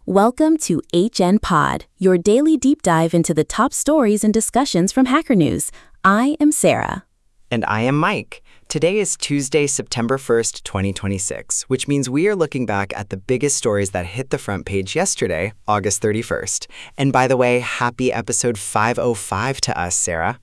Welcome to HN Pod, your daily deep dive into the top stories and discussions from Hacker News. I am Sarah. And I am Mike. Today is Tuesday, September 1st, 2026, which means we are looking back at the biggest stories that hit the front page yesterday, August 31st. And by the way, happy episode 505 to us, Sarah.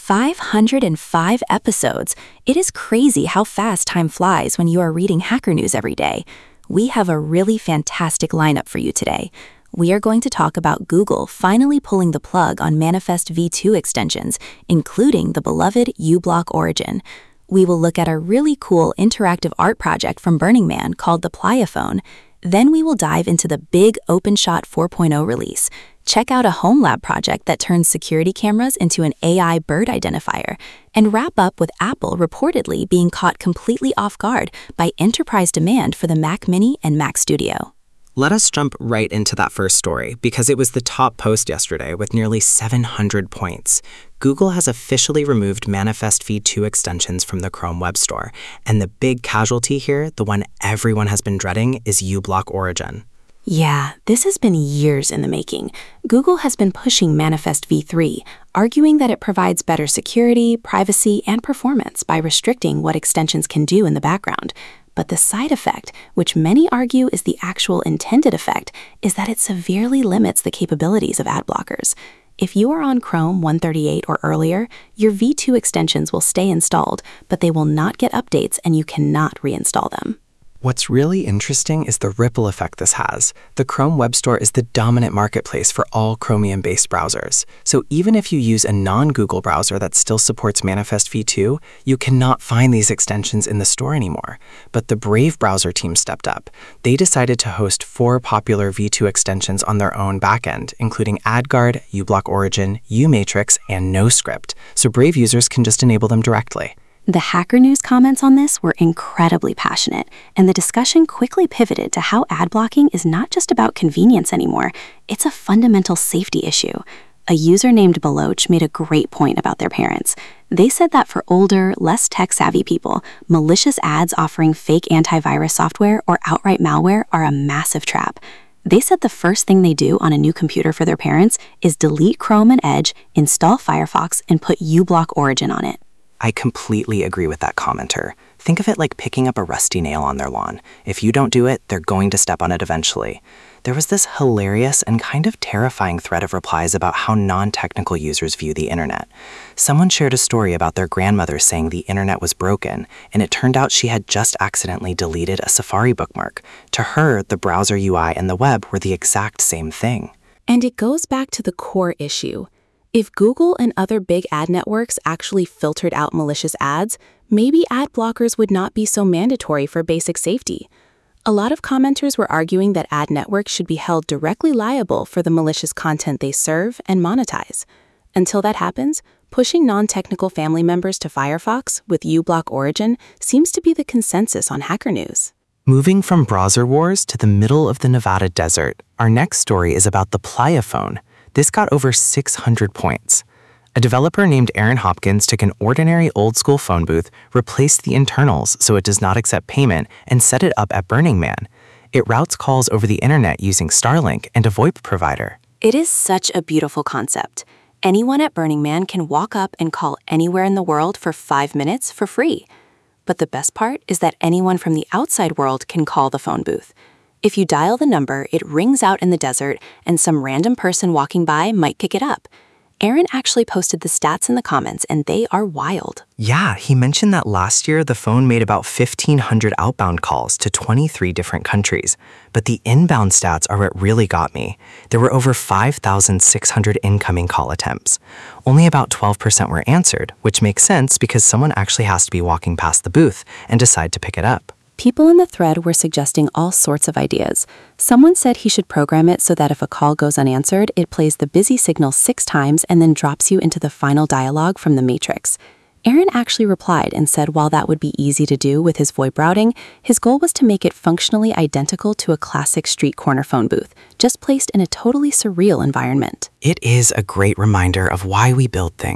505 episodes. It is crazy how fast time flies when you are reading Hacker News every day. We have a really fantastic lineup for you today. We are going to talk about Google finally pulling the plug on Manifest v2 extensions, including the beloved uBlock Origin. We will look at a really cool interactive art project from Burning Man called the Pliaphone. Then we will dive into the big OpenShot 4.0 release. Check out a home lab project that turns security cameras into an AI bird identifier, and wrap up with Apple reportedly being caught completely off guard by enterprise demand for the Mac Mini and Mac Studio. Let us jump right into that first story because it was the top post yesterday with nearly 700 points. Google has officially removed Manifest v2 extensions from the Chrome Web Store, and the big casualty here, the one everyone has been dreading, is uBlock Origin. Yeah, this has been years in the making. Google has been pushing Manifest v3, arguing that it provides better security, privacy, and performance by restricting what extensions can do in the background. But the side effect, which many argue is the actual intended effect, is that it severely limits the capabilities of ad blockers. If you are on Chrome 138 or earlier, your v2 extensions will stay installed, but they will not get updates and you cannot reinstall them. What's really interesting is the ripple effect this has. The Chrome Web Store is the dominant marketplace for all Chromium-based browsers. So even if you use a non-Google browser that still supports Manifest v2, you cannot find these extensions in the store anymore. But the Brave browser team stepped up. They decided to host 4 popular v2 extensions on their own backend, including AdGuard, uBlock Origin, uMatrix, and NoScript, so Brave users can just enable them directly. The Hacker News comments on this were incredibly passionate, and the discussion quickly pivoted to how ad blocking is not just about convenience anymore, it's a fundamental safety issue. A user named Baloch made a great point about their parents. They said that for older, less tech-savvy people, malicious ads offering fake antivirus software or outright malware are a massive trap. They said the first thing they do on a new computer for their parents is delete Chrome and Edge, install Firefox, and put uBlock Origin on it. I completely agree with that commenter. Think of it like picking up a rusty nail on their lawn. If you don't do it, they're going to step on it eventually. There was this hilarious and kind of terrifying thread of replies about how non-technical users view the internet. Someone shared a story about their grandmother saying the internet was broken, and it turned out she had just accidentally deleted a Safari bookmark. To her, the browser UI and the web were the exact same thing. And it goes back to the core issue. If Google and other big ad networks actually filtered out malicious ads, maybe ad blockers would not be so mandatory for basic safety. A lot of commenters were arguing that ad networks should be held directly liable for the malicious content they serve and monetize. Until that happens, pushing non-technical family members to Firefox with uBlock Origin seems to be the consensus on Hacker News. Moving from browser wars to the middle of the Nevada desert, our next story is about the Pliaphone. This got over 600 points. A developer named Aaron Hopkins took an ordinary old-school phone booth, replaced the internals so it does not accept payment, and set it up at Burning Man. It routes calls over the internet using Starlink and a VoIP provider. It is such a beautiful concept. Anyone at Burning Man can walk up and call anywhere in the world for 5 minutes for free. But the best part is that anyone from the outside world can call the phone booth. If you dial the number, it rings out in the desert, and some random person walking by might pick it up. Aaron actually posted the stats in the comments, and they are wild. Yeah, he mentioned that last year the phone made about 1,500 outbound calls to 23 different countries. But the inbound stats are what really got me. There were over 5,600 incoming call attempts. Only about 12% were answered, which makes sense because someone actually has to be walking past the booth and decide to pick it up. People in the thread were suggesting all sorts of ideas. Someone said he should program it so that if a call goes unanswered, it plays the busy signal 6 times and then drops you into the final dialogue from the Matrix. Aaron actually replied and said while that would be easy to do with his VoIP routing, his goal was to make it functionally identical to a classic street corner phone booth, just placed in a totally surreal environment. It is a great reminder of why we build things.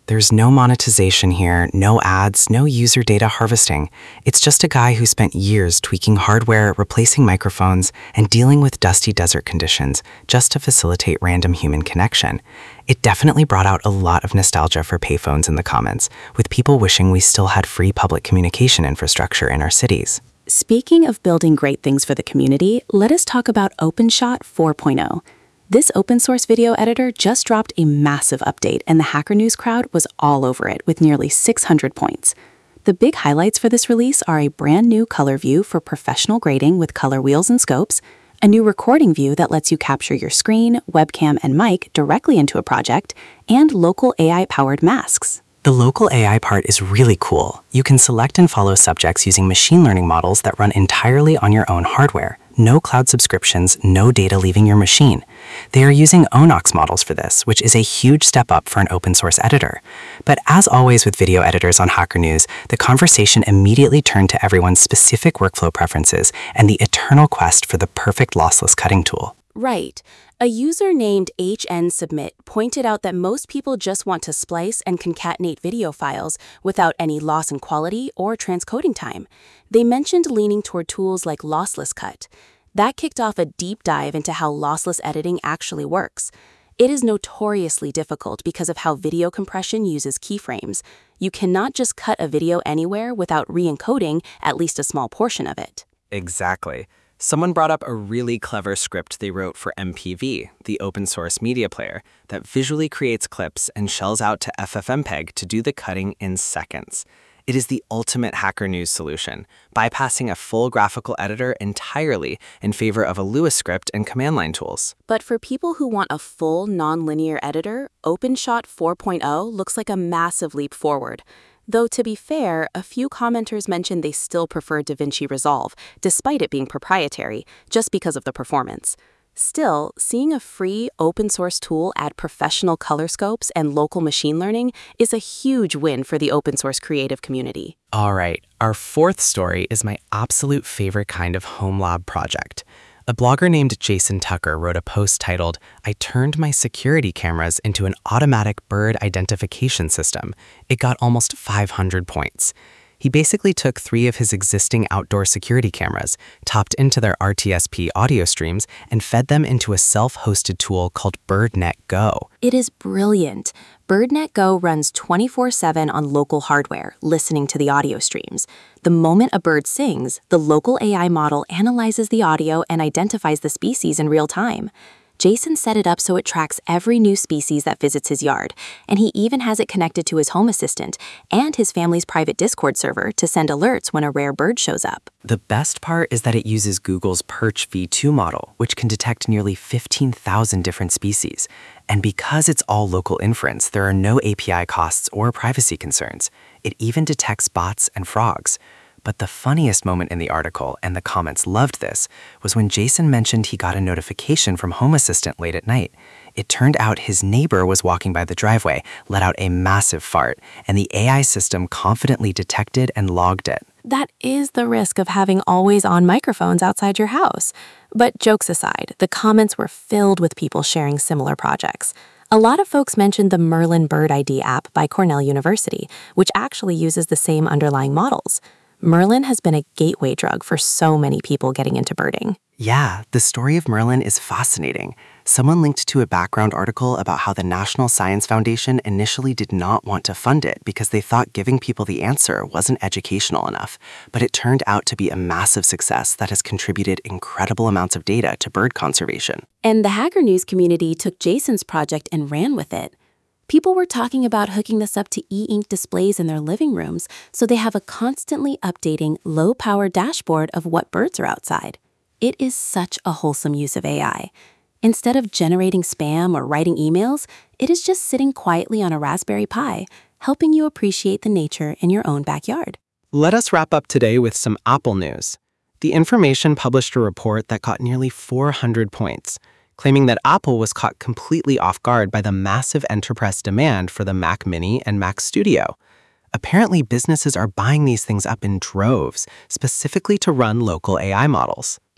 There's no monetization here, no ads, no user data harvesting. It's just a guy who spent years tweaking hardware, replacing microphones, and dealing with dusty desert conditions just to facilitate random human connection. It definitely brought out a lot of nostalgia for payphones in the comments, with people wishing we still had free public communication infrastructure in our cities. Speaking of building great things for the community, let us talk about OpenShot 4.0. This open source video editor just dropped a massive update, and the Hacker News crowd was all over it with nearly 600 points. The big highlights for this release are a brand new color view for professional grading with color wheels and scopes, a new recording view that lets you capture your screen, webcam, and mic directly into a project, and local AI-powered masks. The local AI part is really cool. You can select and follow subjects using machine learning models that run entirely on your own hardware. No cloud subscriptions, no data leaving your machine. They are using Onox models for this, which is a huge step up for an open source editor. But as always with video editors on Hacker News, the conversation immediately turned to everyone's specific workflow preferences and the eternal quest for the perfect lossless cutting tool. Right. A user named HNSubmit pointed out that most people just want to splice and concatenate video files without any loss in quality or transcoding time. They mentioned leaning toward tools like Lossless Cut. That kicked off a deep dive into how lossless editing actually works. It is notoriously difficult because of how video compression uses keyframes. You cannot just cut a video anywhere without re-encoding at least a small portion of it. Exactly. Someone brought up a really clever script they wrote for MPV, the open source media player, that visually creates clips and shells out to FFmpeg to do the cutting in seconds. It is the ultimate Hacker News solution, bypassing a full graphical editor entirely in favor of a Lua script and command line tools. But for people who want a full non-linear editor, OpenShot 4.0 looks like a massive leap forward. Though, to be fair, a few commenters mentioned they still prefer DaVinci Resolve, despite it being proprietary, just because of the performance. Still, seeing a free, open-source tool add professional color scopes and local machine learning is a huge win for the open-source creative community. All right, our fourth story is my absolute favorite kind of home lab project. A blogger named Jason Tucker wrote a post titled, "I turned my security cameras into an automatic bird identification system." It got almost 500 points. He basically took 3 of his existing outdoor security cameras, tapped into their RTSP audio streams, and fed them into a self-hosted tool called BirdNet Go. It is brilliant. BirdNet Go runs 24/7 on local hardware, listening to the audio streams. The moment a bird sings, the local AI model analyzes the audio and identifies the species in real time. Jason set it up so it tracks every new species that visits his yard, and he even has it connected to his home assistant and his family's private Discord server to send alerts when a rare bird shows up. The best part is that it uses Google's Perch V2 model, which can detect nearly 15,000 different species. And because it's all local inference, there are no API costs or privacy concerns. It even detects bots and frogs. But the funniest moment in the article, and the comments loved this, was when Jason mentioned he got a notification from Home Assistant late at night. It turned out his neighbor was walking by the driveway, let out a massive fart, and the AI system confidently detected and logged it. That is the risk of having always-on microphones outside your house. But jokes aside, the comments were filled with people sharing similar projects. A lot of folks mentioned the Merlin Bird ID app by Cornell University, which actually uses the same underlying models. Merlin has been a gateway drug for so many people getting into birding. Yeah, the story of Merlin is fascinating. Someone linked to a background article about how the National Science Foundation initially did not want to fund it because they thought giving people the answer wasn't educational enough, but it turned out to be a massive success that has contributed incredible amounts of data to bird conservation. And the Hacker News community took Jason's project and ran with it. People were talking about hooking this up to e-ink displays in their living rooms so they have a constantly updating, low-power dashboard of what birds are outside. It is such a wholesome use of AI. Instead of generating spam or writing emails, it is just sitting quietly on a Raspberry Pi, helping you appreciate the nature in your own backyard. Let us wrap up today with some Apple news. The Information published a report that got nearly 400 points, claiming that Apple was caught completely off guard by the massive enterprise demand for the Mac Mini and Mac Studio. Apparently, businesses are buying these things up in droves, specifically to run local AI models.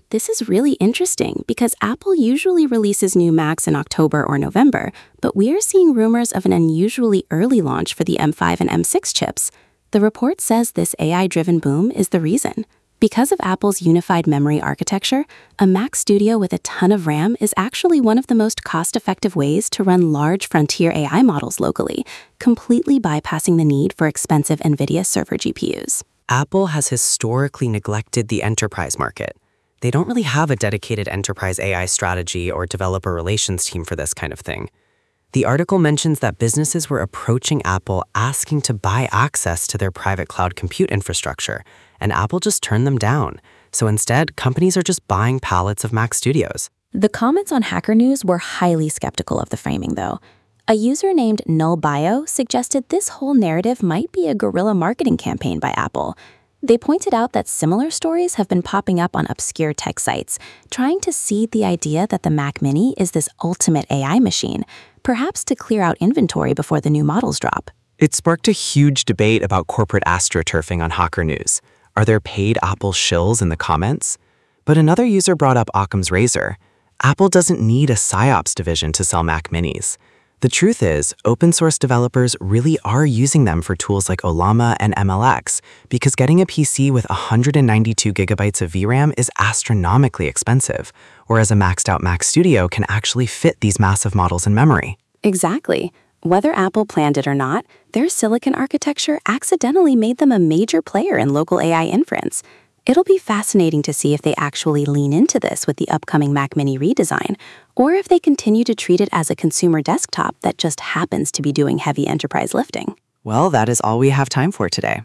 This is really interesting because Apple usually releases new Macs in October or November, but we are seeing rumors of an unusually early launch for the M5 and M6 chips. The report says this AI-driven boom is the reason. Because of Apple's unified memory architecture, a Mac Studio with a ton of RAM is actually one of the most cost-effective ways to run large frontier AI models locally, completely bypassing the need for expensive NVIDIA server GPUs. Apple has historically neglected the enterprise market. They don't really have a dedicated enterprise AI strategy or developer relations team for this kind of thing. The article mentions that businesses were approaching Apple asking to buy access to their private cloud compute infrastructure, and Apple just turned them down. So instead, companies are just buying pallets of Mac Studios. The comments on Hacker News were highly skeptical of the framing, though. A user named NullBio suggested this whole narrative might be a guerrilla marketing campaign by Apple. They pointed out that similar stories have been popping up on obscure tech sites, trying to seed the idea that the Mac Mini is this ultimate AI machine, perhaps to clear out inventory before the new models drop. It sparked a huge debate about corporate astroturfing on Hacker News. Are there paid Apple shills in the comments? But another user brought up Occam's razor. Apple doesn't need a PsyOps division to sell Mac Minis. The truth is, open source developers really are using them for tools like Ollama and MLX because getting a PC with 192 gigabytes of VRAM is astronomically expensive, whereas a maxed out Mac Studio can actually fit these massive models in memory. Exactly. Whether Apple planned it or not, their silicon architecture accidentally made them a major player in local AI inference. It'll be fascinating to see if they actually lean into this with the upcoming Mac Mini redesign, or if they continue to treat it as a consumer desktop that just happens to be doing heavy enterprise lifting. Well, that is all we have time for today.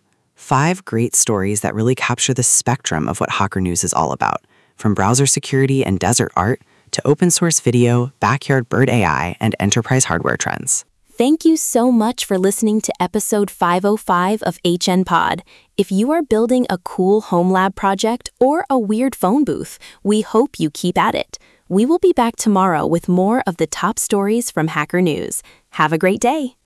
5 great stories that really capture the spectrum of what Hacker News is all about, from browser security and desert art to open source video, backyard bird AI, and enterprise hardware trends. Thank you so much for listening to episode 505 of HN Pod. If you are building a cool home lab project or a weird phone booth, we hope you keep at it. We will be back tomorrow with more of the top stories from Hacker News. Have a great day.